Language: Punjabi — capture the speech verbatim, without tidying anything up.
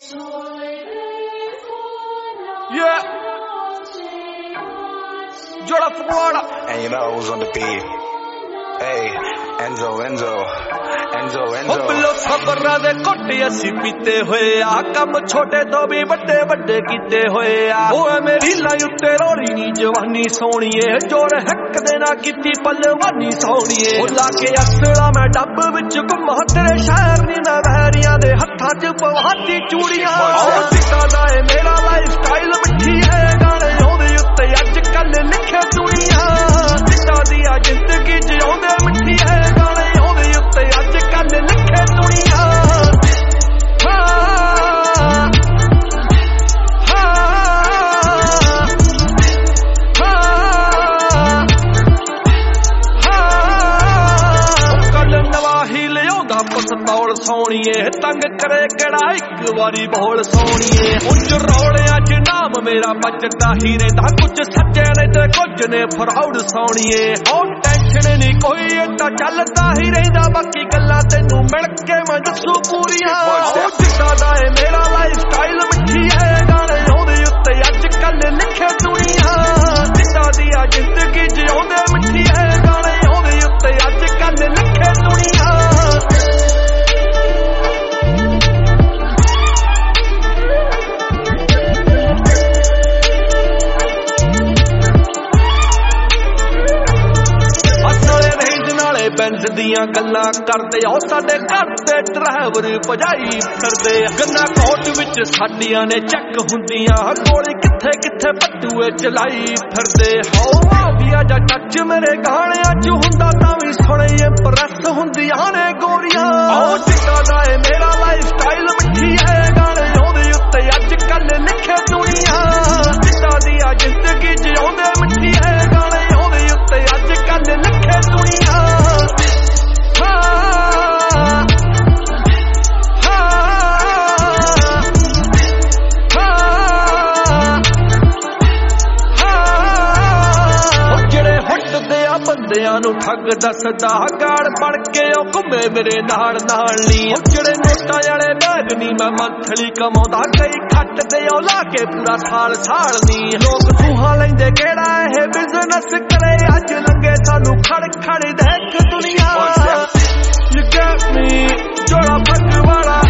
Yeah. Jordan Florida. And you know who's on the beat. Hey, Enzo, Enzo, Enzo, Enzo. ਬਿਲੋ ਖਬਰਾਂ ਦੇ ਕੋਟੇ ਅਸੀਂ ਪੀਤੇ ਹੋਏ ਆ, ਕੰਮ ਛੋਟੇ ਤੋਂ ਵੀ ਵੱਡੇ ਵੱਡੇ ਕੀਤੇ ਹੋਏ ਆ। ਓਏ ਮੇਰੀ ਲਾਈ ਉੱਤੇ ਰੋੜੀ ਨੀ ਜਵਾਨੀ ਸੋਹਣੀਏ, ਜੋਰ ਹੱਕ ਦੇ ਨਾ ਕੀਤੀ ਪਲਵਾਨੀ ਸੋਹਣੀਏ। ਉਹ ਲਾ ਕੇ ਅਸਲਾ ਮੈਂ ਡੱਬ ਵਿੱਚ ਘੁੰਮਾ ਤੇਰੇ ਸ਼ਹਿਰ ਨੀ ਮੈਂ ਵਹਿਰੀਆਂ ਦੇ ਹੱਥਾਂ 'ਚ ਪਵਾਤੀ ਚੂੜੀਆਂ। ਉਹ ਟਿੱਕਾ ਦਾ ਏ ਮੇਰਾ ਲਾਈਫ ਸਟਾਈਲ ਮਿੱਠੀ ਹੈ, ਗਾਣੇ ਉਹਦੇ ਉੱਤੇ ਅੱਜ ਕੱਲ ਲਿਖੇ ਦੁਨੀਆ। ਟਿੱਕਾ ਦੀ ਆ ਜ਼ਿੰਦਗੀ ਜਿਉਂਦੇ ਮਿੱਠੀ ਹੈ, ਗਾਣੇ ਉਹਦੇ ਉੱਤੇ ਅੱਜ ਕੱਲ ਲਿਖੇ ਦੁਨੀਆ। ਪਸਤੌਲ ਸੋਹਣੀਏ, ਤੰਗ ਕਰੇ ਕਿਹੜਾ ਇੱਕ ਵਾਰੀ ਬੋਲ ਸੋਹਣੀਏ। ਉੱਚ ਰੌਲਿਆਂ 'ਚ ਨਾਮ ਮੇਰਾ ਵੱਜਦਾ ਹੀ ਰਹਿੰਦਾ, ਕੁਝ ਸੱਚੇ ਨੇ ਤੇ ਕੁਝ ਨੇ ਫਰਾਉਡ ਸੋਹਣੀਏ। ਉਹ ਟੈਨਸ਼ਨ ਨਹੀਂ ਕੋਈ ਏਦਾਂ ਚੱਲਦਾ ਹੀ ਰਹਿੰਦਾ, ਬਾਕੀ ਗੱਲਾਂ ਤੈਨੂੰ ਮਿਲ ਕੇ ਮੈਂ ਦੱਸੂ ਪੂਰੀਆਂ। ਉਹ ਜਿੱਦਾਂ ਦਾ ਏ ਮੇਰਾ ਲਾਈਫ ਸਟਾਈਲ ਮਿੱਠੀ ਹੈ, ਗਾਣੇ ਉਹਦੇ ਉੱਤੇ ਅੱਜ ਕੱਲ ਲਿਖੇ ਦੁਨੀਆ। ਜਿੱਦਾਂ ਦੀ ਆ ਜ਼ਿੰਦਗੀ ਜਿਉਂਦੇ ਮਿੱਠੀ ਹੈ, ਗਾਣੇ ਉਹਦੇ ਉੱਤੇ ਅੱਜ ਕੱਲ ਲਿਖੇ ਦੁਨੀਆ। ਬੈਂਜ਼ ਦੀਆਂ ਗੱਲਾਂ ਕਰਦੇ ਆ, ਸਾਡੇ ਘਰ ਦੇ ਡਰਾਈਵਰ ਭਜਾਈ ਫਿਰਦੇ ਆ। ਗੰਨਾ ਕੋਟ ਵਿੱਚ ਸਾਡੀਆਂ ਨੇ ਚੱਕ ਹੁੰਦੀਆਂ, ਗੋਲੀ ਕਿੱਥੇ ਕਿੱਥੇ ਪੱਟੂਏ ਚਲਾਈ ਫਿਰਦੇ। ਹੋ ਆਵੀਆ ਜਾਂ ਟੱਚ ਮੇਰੇ ਗਾਣਿਆਂ 'ਚ ਹੁੰਦਾ ਤਾਂ ਵੀ ਸੁਣੇ ਇੰਪ੍ਰੈਸ ਹੁੰਦੀਆਂ ਨੇ ਗੋਰੀਆਂ। ਉਹ ਟਿੱਕਾ ਦਾ ਏ ਮੇਰਾ ਲਾਈਫ ਸਟਾਈਲ ਮਿੱਠੀ ਹੈ, ਗਾਣੇ ਉਹਦੇ ਉੱਤੇ ਅੱਜ ਕੱਲ ਲਿਖੇ ਦੁਨੀਆ। ਟਿੱਕਾ ਦੀ ਆ ਜ਼ਿੰਦਗੀ ਜਿਉਂਦੇ ਮਿੱਠੀ ਹੈ, ਗਾਣੇ ਉਹਦੇ ਉੱਤੇ ਅੱਜ ਕੱਲ ਲਿਖੇ ਦੁਨੀਆ। ਬੰਦਿਆਂ ਨੂੰ ਠੱਗ ਦੱਸਦਾ, ਗਾਲ ਬਣ ਕੇ ਉਹ ਘੁੰਮੇ ਮੇਰੇ ਨਾਲ ਨਾਲ ਨੀ। ਉਹ ਜਿਹੜੇ ਨੋਟਾਂ ਵਾਲੇ ਬੈਗ ਨੀ ਮੈਂ ਮੰਥਲੀ ਕਮਾਉਂਦਾ, ਕਈ ਖੱਟ ਦੇ ਉਹ ਲਾ ਕੇ ਪੂਰਾ ਸਾਲ ਸਾਲ ਨੀ। ਲੋਕ ਸੂਹਾਂ ਲੈਂਦੇ ਕਿਹੜਾ ਇਹ ਬਿਜ਼ਨਸ ਕਰੇ, ਅੱਜ ਲੰਗੇ ਸਾਨੂੰ ਖੜ ਖੜ ਦੇਖ ਦੁਨੀਆ। You got me, ਜੋੜਾ ਫੱਕ ਵਾਲਾ